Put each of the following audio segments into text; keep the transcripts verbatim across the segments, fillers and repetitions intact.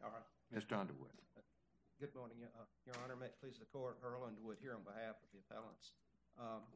All right. Mister Underwood. Good morning, uh, Your Honor. May it please the court, Earl Underwood here on behalf of the appellants. Um,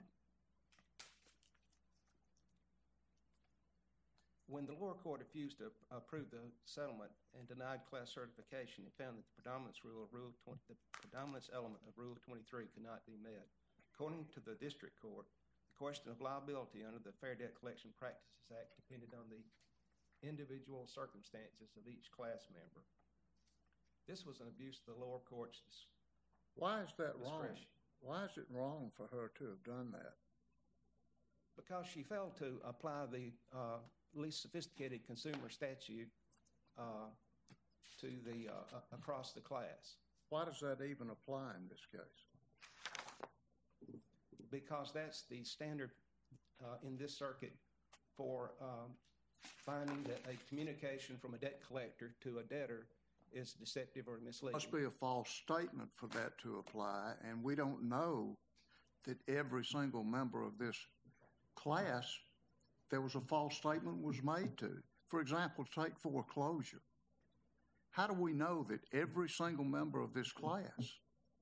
when the lower court refused to approve the settlement and denied class certification, it found that the predominance rule of Rule twenty, the predominance element of Rule twenty-three could not be met. According to the district court, the question of liability under the Fair Debt Collection Practices Act depended on the individual circumstances of each class member. This was an abuse of the lower court's discretion. Why is that wrong? Why is it wrong for her to have done that? Because she failed to apply the uh, least sophisticated consumer statute uh, to the uh, uh, across the class. Why does that even apply in this case? Because that's the standard uh, in this circuit for um, finding that a communication from a debt collector to a debtor is deceptive or misleading. Must be a false statement for that to apply, and we don't know that every single member of this class there was a false statement was made to. For example, take foreclosure. How do we know that every single member of this class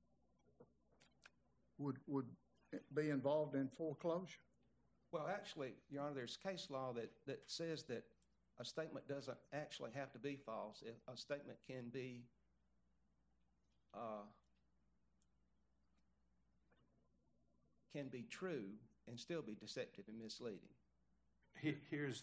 would would be involved in foreclosure? Well, actually, Your Honor, there's case law that, that says that a statement doesn't actually have to be false. A statement can be uh, can be true and still be deceptive and misleading. Here's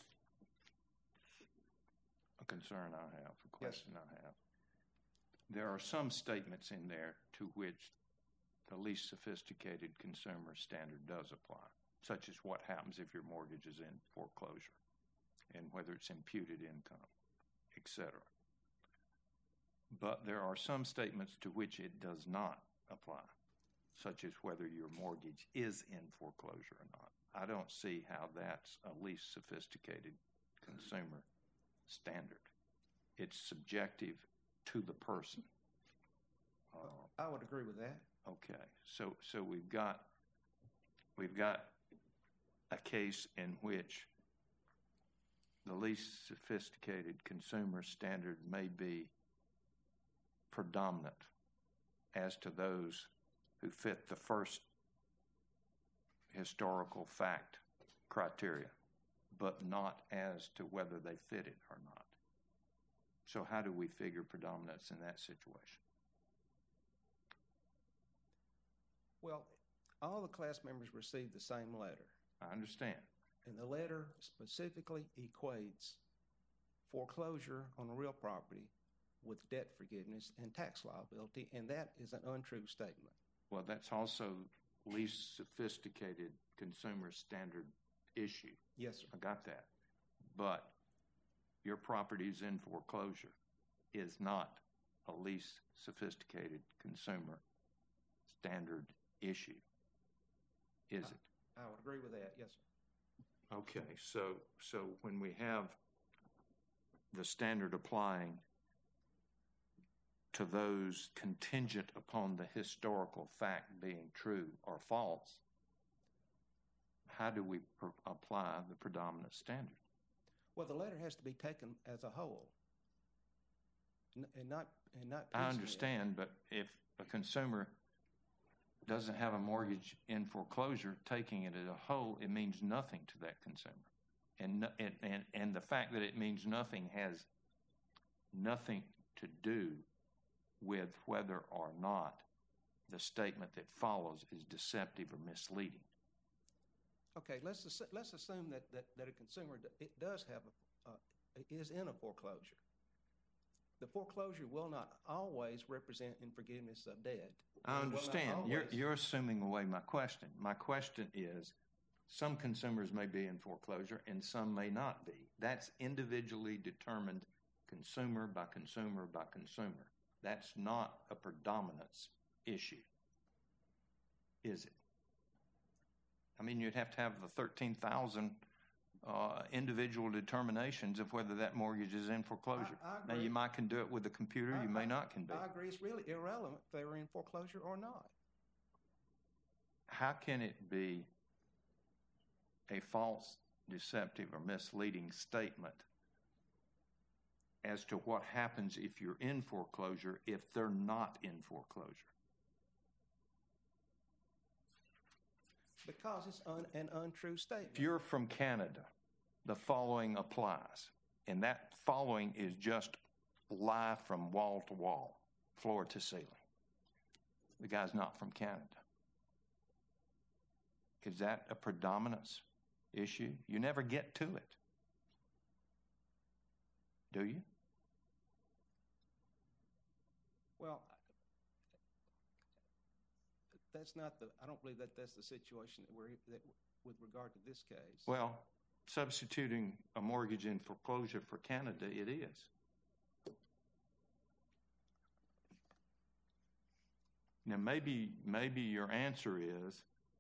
a concern I have, a question yes. I have. There are some statements in there to which the least sophisticated consumer standard does apply, such as what happens if your mortgage is in foreclosure and whether it's imputed income, et cetera. But there are some statements to which it does not apply, such as whether your mortgage is in foreclosure or not. I don't see how that's a least sophisticated consumer standard. It's subjective to the person. Uh, I would agree with that. Okay, so so we've got we've got a case in which the least sophisticated consumer standard may be predominant as to those who fit the first historical fact criteria, but not as to whether they fit it or not. So how do we figure predominance in that situation? Well, all the class members received the same letter. I understand. And the letter specifically equates foreclosure on a real property with debt forgiveness and tax liability, and that is an untrue statement. Well, that's also least sophisticated consumer standard issue. Yes, sir. I got that. But your property is in foreclosure is not a least sophisticated consumer standard issue, is I, it? I would agree with that, yes, sir. Okay, so so when we have the standard applying to those contingent upon the historical fact being true or false, how do we pr- apply the predominant standard? Well, the letter has to be taken as a whole, N- and not and not piecemeal. I understand, but if a consumer doesn't have a mortgage in foreclosure, taking it as a whole, it means nothing to that consumer. And, and, and, and the fact that it means nothing has nothing to do with whether or not the statement that follows is deceptive or misleading. Okay, let's assu- let's assume that, that, that a consumer d- it does have a, uh, is in a foreclosure. The foreclosure will not always represent in forgiveness of debt. I understand. You're you're assuming away my question. My question is, some consumers may be in foreclosure and some may not be. That's individually determined consumer by consumer by consumer. That's not a predominance issue, is it? I mean, you'd have to have the thirteen thousand uh, individual determinations of whether that mortgage is in foreclosure. I, I now, you might can do it with a computer. I, you may I, not can be. I agree. It's really irrelevant if they were in foreclosure or not. How can it be a false, deceptive, or misleading statement as to what happens if you're in foreclosure if they're not in foreclosure? Because it's un, an untrue statement. If you're from Canada, the following applies. And that following is just lie from wall to wall, floor to ceiling. The guy's not from Canada. Is that a predominance issue? You never get to it. Do you? Well, that's not the, I don't believe that that's the situation that we're, that with regard to this case. Well, substituting a mortgage in foreclosure for Canada, it is. Now, maybe, maybe your answer is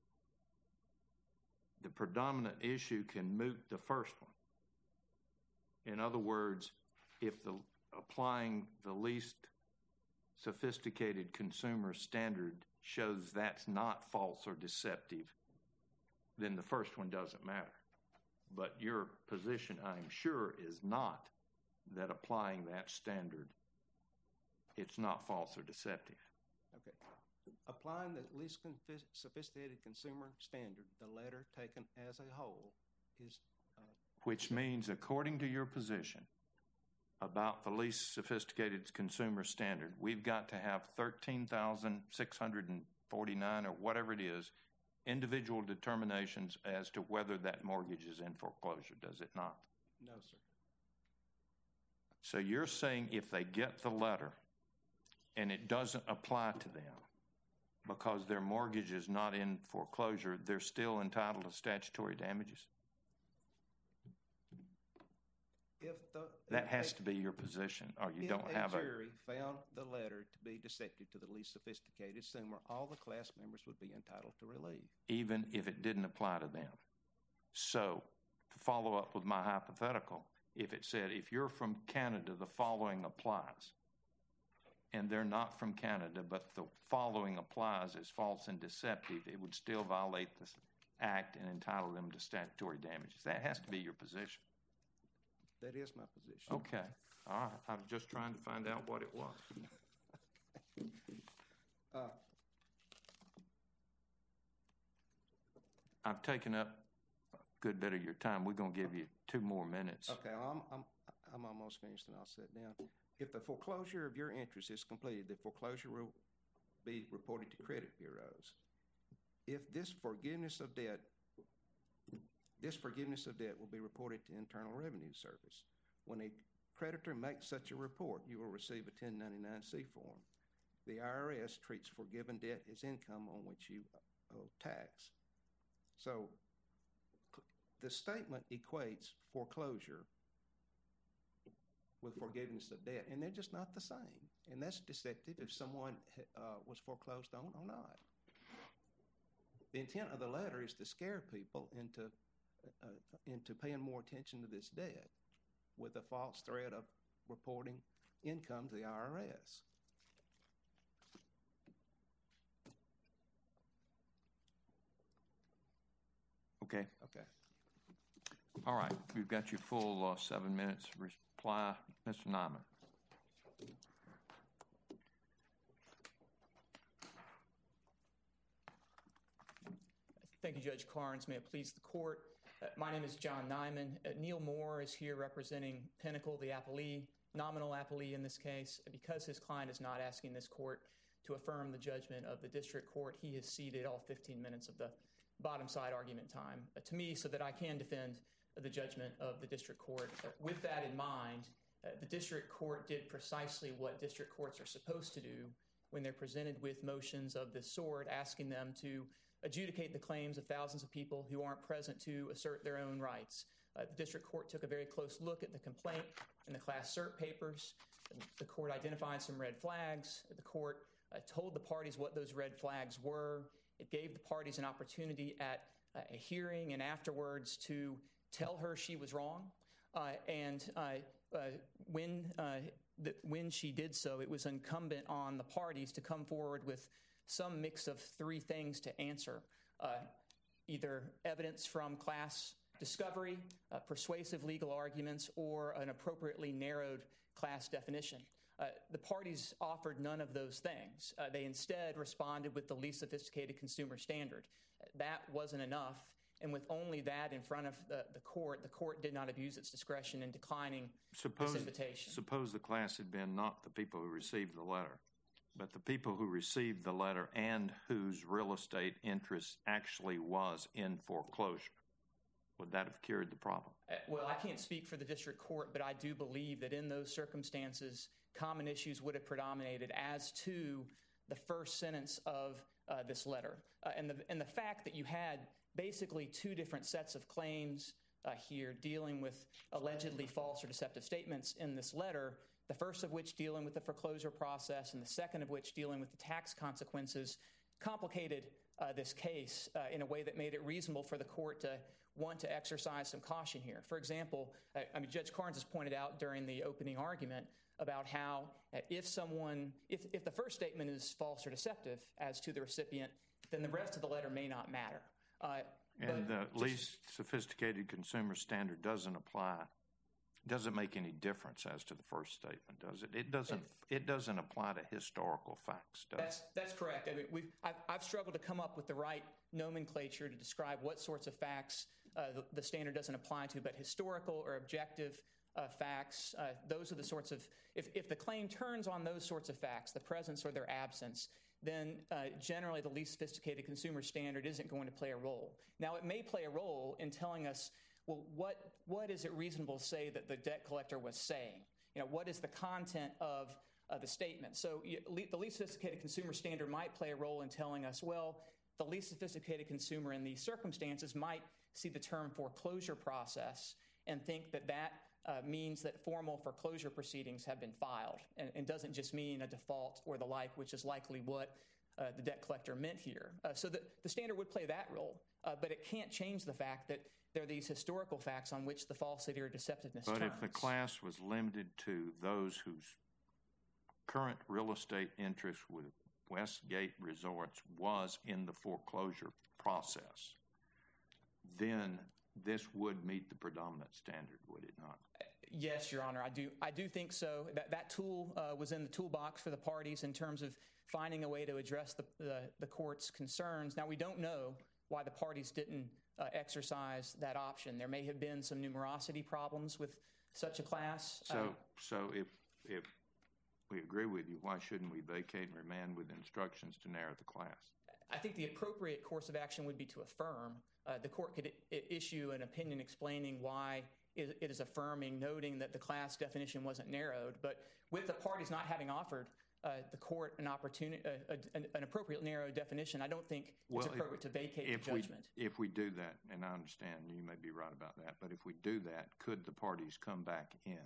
the predominant issue can moot the first one. In other words, if the applying the least sophisticated consumer standard shows that's not false or deceptive, then the first one doesn't matter. But your position, I'm sure, is not that applying that standard, it's not false or deceptive. Okay. Applying the least sophisticated consumer standard, the letter taken as a whole is... Uh, Which means, according to your position about the least sophisticated consumer standard, we've got to have thirteen thousand six hundred forty-nine or whatever it is, individual determinations as to whether that mortgage is in foreclosure, does it not? No, sir. So you're saying if they get the letter and it doesn't apply to them because their mortgage is not in foreclosure, they're still entitled to statutory damages? If the, that if has a, to be your position, or you if don't have a... If a jury found the letter to be deceptive to the least sophisticated consumer, all the class members would be entitled to relief. Even if it didn't apply to them. So, to follow up with my hypothetical, if it said, if you're from Canada, the following applies, and they're not from Canada, but the following applies as false and deceptive, it would still violate this act and entitle them to statutory damages. That has to be your position. That is my position. Okay. All right. I was just trying to find out what it was. uh, I've taken up a good bit of your time. We're going to give you two more minutes. Okay. I'm, I'm, I'm almost finished, and I'll sit down. If the foreclosure of your interest is completed, the foreclosure will be reported to credit bureaus. If this forgiveness of debt This forgiveness of debt will be reported to Internal Revenue Service. When a creditor makes such a report, you will receive a ten ninety-nine C form. The I R S treats forgiven debt as income on which you owe tax. So the statement equates foreclosure with forgiveness of debt, and they're just not the same. And that's deceptive if someone uh, was foreclosed on or not. The intent of the letter is to scare people into Uh, into paying more attention to this debt with a false threat of reporting income to the I R S. Okay. Okay. All right. We've got your full uh, seven minutes to reply. Mister Nyman. Thank you, Judge Carnes. May it please the court. Uh, my name is John Nyman. Uh, Neil Moore is here representing Pinnacle, the appellee, nominal appellee in this case. Because his client is not asking this court to affirm the judgment of the district court, he has ceded all fifteen minutes of the bottom side argument time uh, to me so that I can defend uh, the judgment of the district court. Uh, with that in mind, uh, the district court did precisely what district courts are supposed to do when they're presented with motions of this sort, asking them to adjudicate the claims of thousands of people who aren't present to assert their own rights. Uh, the district court took a very close look at the complaint and the class cert papers. The court identified some red flags. The court uh, told the parties what those red flags were. It gave the parties an opportunity at uh, a hearing and afterwards to tell her she was wrong. Uh, and uh, uh, when, uh, the, when she did so, it was incumbent on the parties to come forward with some mix of three things to answer, uh, either evidence from class discovery, uh, persuasive legal arguments, or an appropriately narrowed class class definition. Uh, the parties offered none of those things. Uh, they instead responded with the least sophisticated consumer standard. That wasn't enough, and with only that in front of the, the court, the court did not abuse its discretion in declining suppose, this invitation. Suppose the class had been not the people who received the letter, but the people who received the letter and whose real estate interest actually was in foreclosure. Would that have cured the problem? Uh, well, I can't speak for the district court, but I do believe that in those circumstances, common issues would have predominated as to the first sentence of uh, this letter. Uh, and, the, and the fact that you had basically two different sets of claims uh, here dealing with allegedly false or deceptive statements in this letter, the first of which dealing with the foreclosure process and the second of which dealing with the tax consequences, complicated uh, this case uh, in a way that made it reasonable for the court to want to exercise some caution here. For example, uh, I mean, Judge Carnes has pointed out during the opening argument about how uh, if someone, if, if the first statement is false or deceptive as to the recipient, then the rest of the letter may not matter. Uh, and the just, least sophisticated consumer standard doesn't apply, doesn't make any difference as to the first statement, does it? It doesn't. It, it doesn't apply to historical facts, does that's, it? That's correct. I mean, we've, I've, I've struggled to come up with the right nomenclature to describe what sorts of facts uh, the, the standard doesn't apply to, but historical or objective uh, facts, uh, those are the sorts of, if, if the claim turns on those sorts of facts, the presence or their absence, then uh, generally the least sophisticated consumer standard isn't going to play a role. Now, it may play a role in telling us, well, what what is it reasonable to say that the debt collector was saying? You know, what is the content of uh, the statement? So you, le- the least sophisticated consumer standard might play a role in telling us, well, the least sophisticated consumer in these circumstances might see the term foreclosure process and think that that uh, means that formal foreclosure proceedings have been filed and, and doesn't just mean a default or the like, which is likely what uh, the debt collector meant here. Uh, so the, the standard would play that role, uh, but it can't change the fact that there are these historical facts on which the falsity or deceptiveness But turns. if the class was limited to those whose current real estate interest with Westgate Resorts was in the foreclosure process, then this would meet the predominant standard, would it not? Yes, Your Honor, I do. I do think so. That that tool uh, was in the toolbox for the parties in terms of finding a way to address the, the the court's concerns. Now, we don't know why the parties didn't uh, exercise that option. There may have been some numerosity problems with such a class. So, uh, so if if we agree with you, why shouldn't we vacate and remand with instructions to narrow the class? I think the appropriate course of action would be to affirm. Uh, the court could I- issue an opinion explaining why it, it is affirming, noting that the class definition wasn't narrowed. But with the parties not having offered uh, the court an opportunity, uh, a, an, an appropriate narrow definition, I don't think Well, it's appropriate if, to vacate if the judgment. We, if we do that, and I understand you may be right about that, but if we do that, could the parties come back in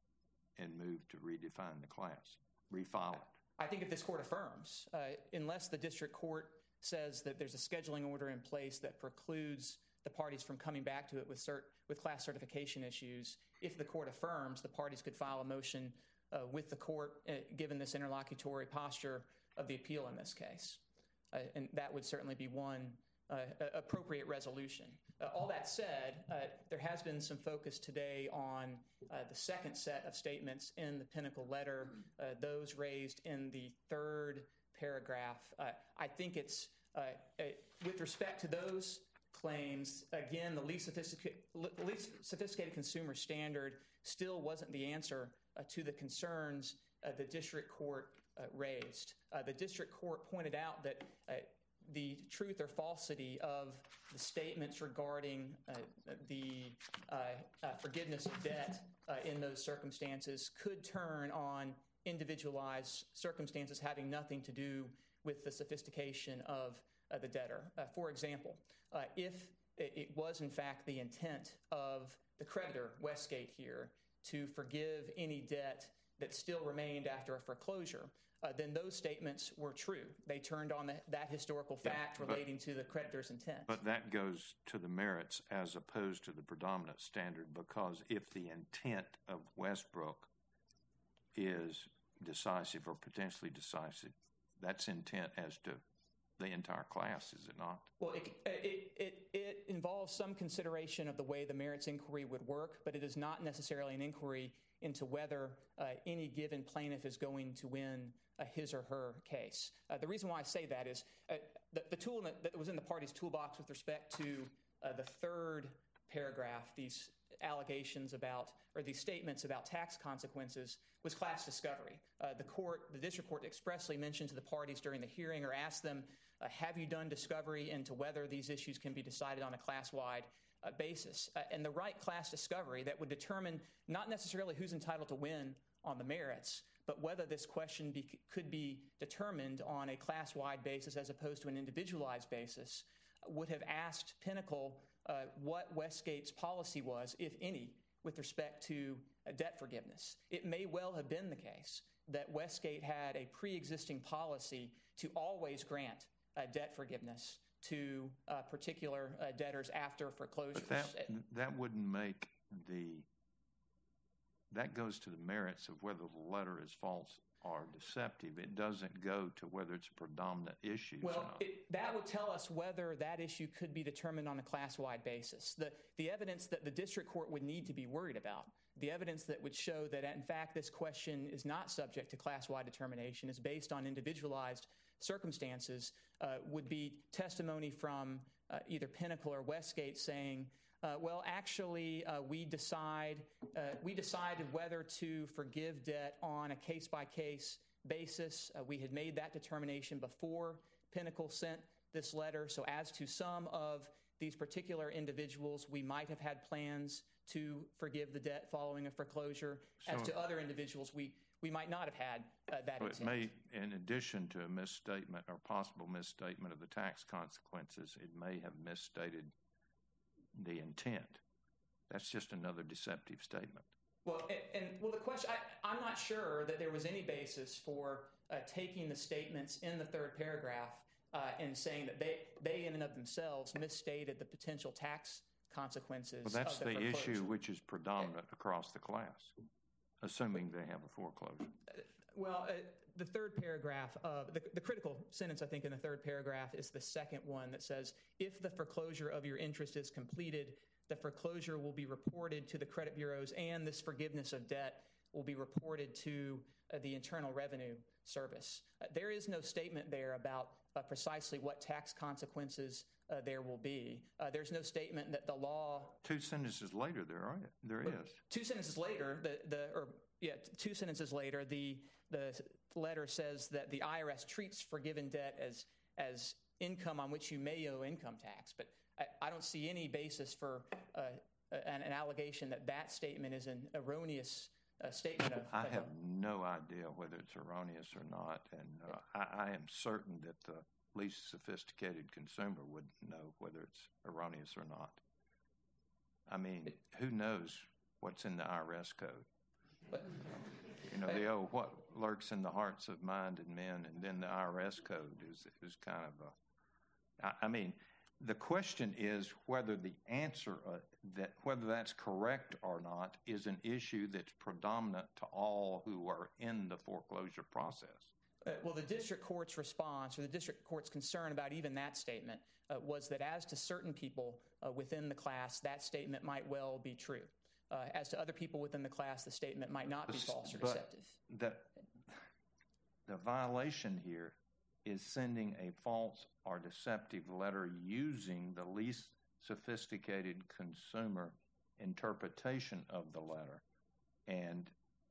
and move to redefine the class, refile it? I think if this court affirms, uh, unless the district court says that there's a scheduling order in place that precludes the parties from coming back to it with cert, with class certification issues, if the court affirms, the parties could file a motion uh, with the court, uh, given this interlocutory posture of the appeal in this case. Uh, and that would certainly be one uh, appropriate resolution. Uh, all that said, uh, there has been some focus today on uh, the second set of statements in the Pinnacle letter, uh, those raised in the third paragraph. Uh, I think it's, uh, uh, with respect to those claims, again, the least, sophistic- least sophisticated consumer standard still wasn't the answer uh, to the concerns uh, the district court uh, raised. Uh, the district court pointed out that uh, the truth or falsity of the statements regarding uh, the uh, uh, forgiveness of debt uh, in those circumstances could turn on individualized circumstances having nothing to do with the sophistication of uh, the debtor. Uh, for example, uh, if it was in fact the intent of the creditor, Westgate here, to forgive any debt that still remained after a foreclosure, uh, then those statements were true. They turned on the, that historical fact yeah, but, relating to the creditor's intent. But that goes to the merits as opposed to the predominant standard, because if the intent of Westbrook is decisive or potentially decisive, that's intent as to the entire class, is it not? Well, it it it, it involves some consideration of the way the merits inquiry would work, but it is not necessarily an inquiry into whether uh, any given plaintiff is going to win uh, his or her case. Uh, the reason why I say that is uh, the, the tool that, that was in the party's toolbox with respect to uh, the third paragraph, these allegations about, or these statements about tax consequences, was class discovery. Uh, the court, the district court expressly mentioned to the parties during the hearing or asked them, uh, have you done discovery into whether these issues can be decided on a class-wide uh, basis? Uh, and the right class discovery that would determine not necessarily who's entitled to win on the merits, but whether this question be, could be determined on a class-wide basis as opposed to an individualized basis, would have asked Pinnacle uh, what Westgate's policy was, if any, with respect to uh, debt forgiveness. It may well have been the case that Westgate had a pre-existing policy to always grant uh, debt forgiveness to uh, particular uh, debtors after foreclosures. But that, that wouldn't make the, that goes to the merits of whether the letter is false or deceptive. It doesn't go to whether it's a predominant issue well, or not. It, that would tell us whether that issue could be determined on a class-wide basis. The, the evidence that the district court would need to be worried about, the evidence that would show that, in fact, this question is not subject to class-wide determination, is based on individualized circumstances, uh, would be testimony from uh, either Pinnacle or Westgate saying, Uh, well, actually, uh, we decide uh, we decided whether to forgive debt on a case-by-case basis. Uh, we had made that determination before Pinnacle sent this letter. So as to some of these particular individuals, we might have had plans to forgive the debt following a foreclosure. So, as to other individuals, we, we might not have had uh, that so intent. It may, in addition to a misstatement or possible misstatement of the tax consequences, it may have misstated the intent. That's just another deceptive statement. Well, and, and well, the question, I, I'm not sure that there was any basis for uh, taking the statements in the third paragraph uh, and saying that they, they in and of themselves misstated the potential tax consequences. Well, that's of the, the foreclosure. issue which is predominant across the class, assuming they have a foreclosure. Uh, well, uh, the third paragraph, uh, the, the critical sentence, I think, in the third paragraph is the second one that says, if the foreclosure of your interest is completed, the foreclosure will be reported to the credit bureaus and this forgiveness of debt will be reported to uh, the Internal Revenue Service. Uh, there is no statement there about uh, precisely what tax consequences uh, there will be. Uh, there's no statement that the law... Two sentences later, there are there is. Two sentences later, the, the or yeah, two sentences later, the the letter says that the I R S treats forgiven debt as as income on which you may owe income tax. But I, I don't see any basis for uh, an, an allegation that that statement is an erroneous uh, statement of... I of have a, no idea whether it's erroneous or not, and uh, I, I am certain that the least sophisticated consumer would know whether it's erroneous or not. I mean, who knows what's in the I R S code? but, You know, the oh, what lurks in the hearts of mind and men, and then the I R S code is is kind of a. I, I mean, the question is whether the answer uh, that whether that's correct or not is an issue that's predominant to all who are in the foreclosure process. Uh, well, the district court's response, or the district court's concern about even that statement, uh, was that as to certain people uh, within the class, that statement might well be true. Uh, as to other people within the class, the statement might not be false or But deceptive. The, the violation here is sending a false or deceptive letter using the least sophisticated consumer interpretation of the letter. And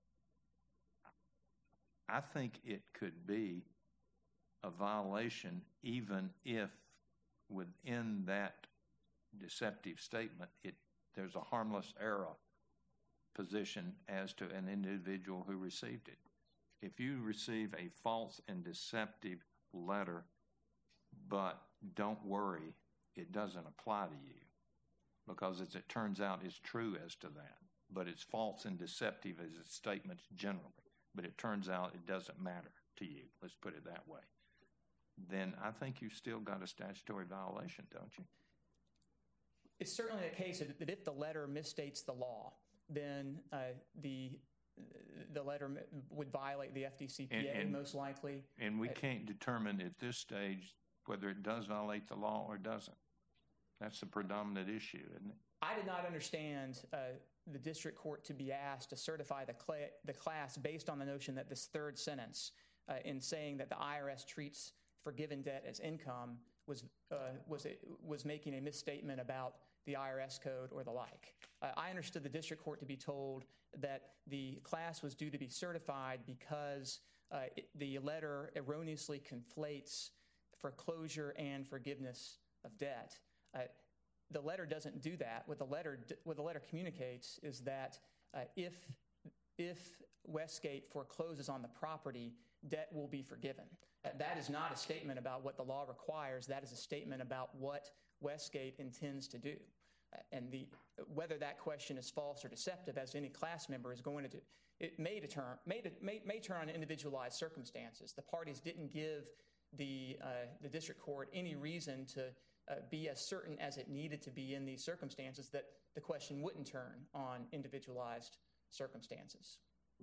I think it could be a violation even if within that deceptive statement it there's a harmless error position as to an individual who received it. If you receive a false and deceptive letter, but don't worry, it doesn't apply to you, because as it turns out, it's true as to that, but it's false and deceptive as its statements generally, but it turns out it doesn't matter to you, let's put it that way, then I think you've still got a statutory violation, don't you? It's certainly the case that if the letter misstates the law, then uh, the the letter would violate the F D C P A and, and, most likely. And we uh, can't determine at this stage whether it does violate the law or doesn't. That's the predominant issue, isn't it? I did not understand uh, the district court to be asked to certify the, cl- the class based on the notion that this third sentence uh, in saying that the I R S treats forgiven debt as income was uh, was it, was making a misstatement about the I R S code or the like. Uh, I understood the district court to be told that the class was due to be certified because uh, it, the letter erroneously conflates foreclosure and forgiveness of debt. Uh, the letter doesn't do that. What the letter what the letter communicates is that uh, if if Westgate forecloses on the property, debt will be forgiven. Uh, that is not a statement about what the law requires. That is a statement about what Westgate intends to do. Uh, and the whether that question is false or deceptive, as any class member is going to do, it may determine may, may may turn on individualized circumstances. The parties didn't give the uh, the district court any reason to uh, be as certain as it needed to be in these circumstances that the question wouldn't turn on individualized circumstances.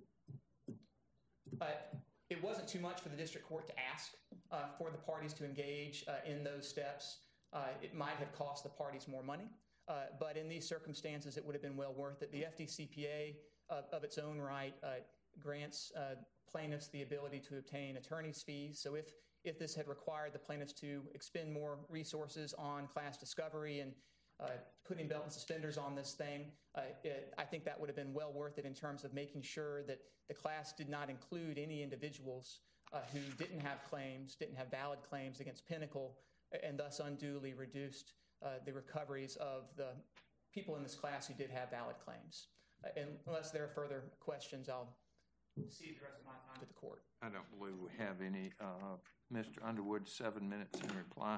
Uh, it wasn't too much for the district court to ask uh, for the parties to engage uh, in those steps. Uh, it might have cost the parties more money, uh, but in these circumstances, it would have been well worth it. The F D C P A, uh, of its own right, uh, grants uh, plaintiffs the ability to obtain attorney's fees. So if if this had required the plaintiffs to expend more resources on class discovery and uh, putting belt and suspenders on this thing, uh, it, I think that would have been well worth it in terms of making sure that the class did not include any individuals uh, who didn't have claims, didn't have valid claims against Pinnacle, and thus unduly reduced uh, the recoveries of the people in this class who did have valid claims. Uh, and unless there are further questions, I'll cede the rest of my time to the court. I don't believe we have any. Uh, Mister Underwood, seven minutes in reply.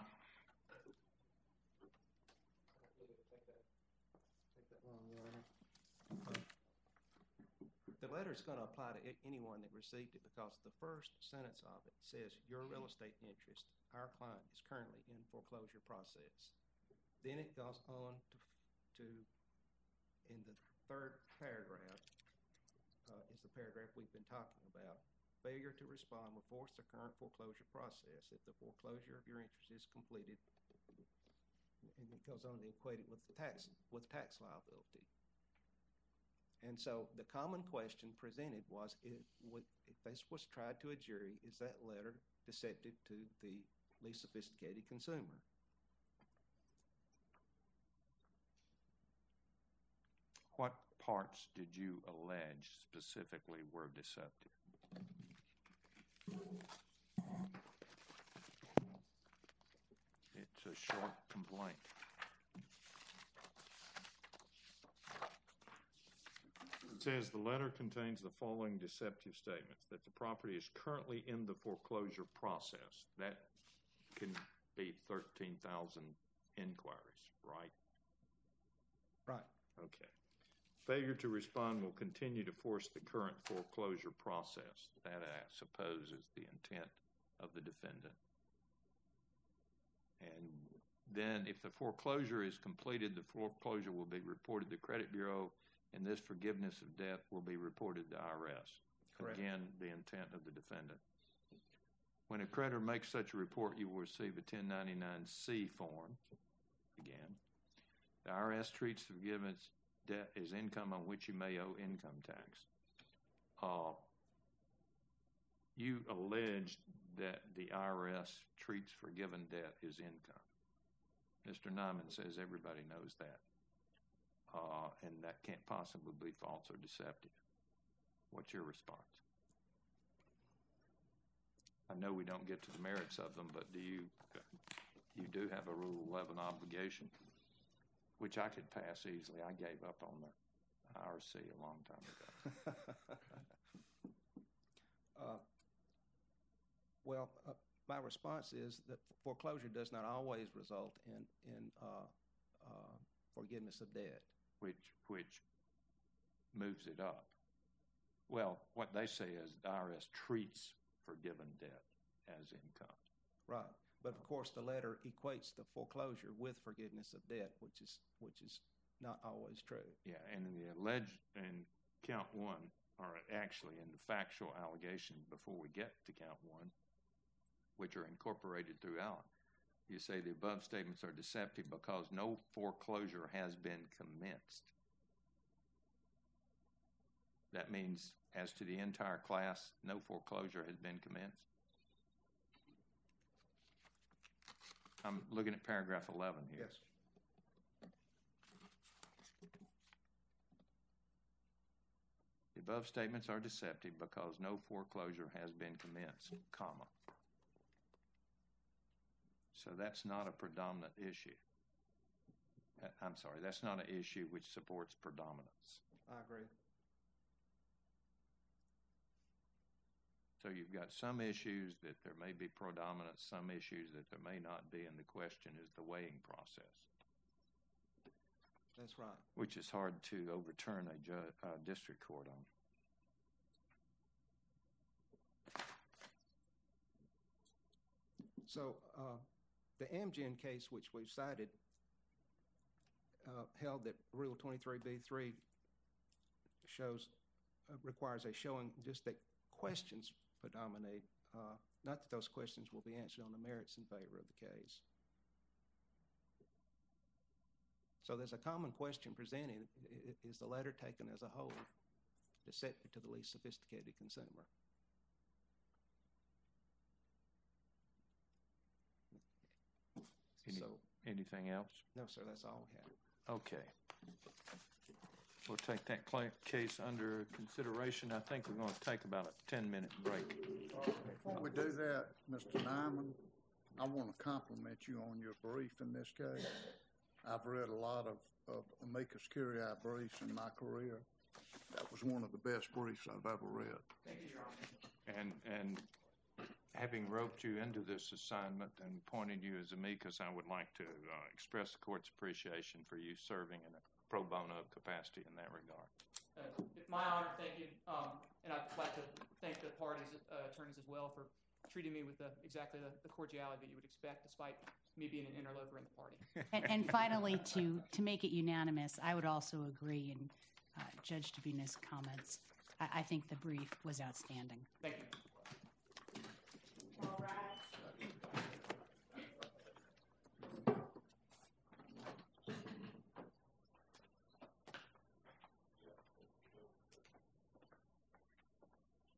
The letter is going to apply to anyone that received it because the first sentence of it says your real estate interest, our client, is currently in foreclosure process. Then it goes on to, to in the third paragraph, uh, is the paragraph we've been talking about. Failure to respond will force the current foreclosure process. If the foreclosure of your interest is completed, and it goes on to equate it with the tax with tax liability. And so the common question presented was, if, if this was tried to a jury, is that letter deceptive to the least sophisticated consumer? What parts did you allege specifically were deceptive? It's a short complaint. It says the letter contains the following deceptive statements: that the property is currently in the foreclosure process. That can be thirteen thousand inquiries, right? Right. Okay. Failure to respond will continue to force the current foreclosure process. That, I suppose, is the intent of the defendant. And then if the foreclosure is completed, the foreclosure will be reported to the credit bureau, and this forgiveness of debt will be reported to I R S. Correct. Again, the intent of the defendant. When a creditor makes such a report, you will receive a ten ninety-nine C form. Again, the I R S treats the forgiveness debt as income on which you may owe income tax. Uh, you alleged that the I R S treats forgiven debt as income. Mister Nyman says everybody knows that. Uh, and that can't possibly be false or deceptive. What's your response? I know we don't get to the merits of them, but do you you do have a Rule eleven obligation, which I could pass easily. I gave up on the I R C a long time ago. uh, well, uh, my response is that foreclosure does not always result in in uh, uh, forgiveness of debt. Which which moves it up. Well, what they say is the I R S treats forgiven debt as income. Right. But of course, the letter equates the foreclosure with forgiveness of debt, which is which is not always true. Yeah, and in the alleged in count one, or actually in the factual allegations before we get to count one, which are incorporated throughout, You say the above statements are deceptive because no foreclosure has been commenced. That means, as to the entire class, no foreclosure has been commenced? I'm looking at paragraph eleven here. Yes. The above statements are deceptive because no foreclosure has been commenced, comma. So that's not a predominant issue. I'm sorry, that's not an issue which supports predominance. I agree. So you've got some issues that there may be predominance, some issues that there may not be, and the question is the weighing process. That's right. Which is hard to overturn a ju- uh, district court on. So uh, the Amgen case, which we've cited, uh, held that Rule twenty-three B three shows uh, requires a showing just that questions predominate, uh, not that those questions will be answered on the merits in favor of the case. So there's a common question presented: is the letter taken as a whole deceptive to the least sophisticated consumer? Any, so, anything else? no, sir, that's all we have. Okay. We'll take that cl- case under consideration. I think we're going to take about a ten-minute break. Before we do that, Mister Nyman, I want to compliment you on your brief in this case. I've read a lot of, of amicus curiae briefs in my career. That was one of the best briefs I've ever read. Thank you, Your Honor. And, and having roped you into this assignment and appointed you as amicus, I would like to uh, express the court's appreciation for you serving in a pro bono capacity in that regard. Uh, it's my honor, thank you. Um, and I'd like to thank the parties, uh, attorneys as well, for treating me with the, exactly the, the cordiality that you would expect, despite me being an interloper in the party. And, and finally, to, to make it unanimous, I would also agree in uh, Judge Tabuna's comments. I, I think the brief was outstanding. Thank you.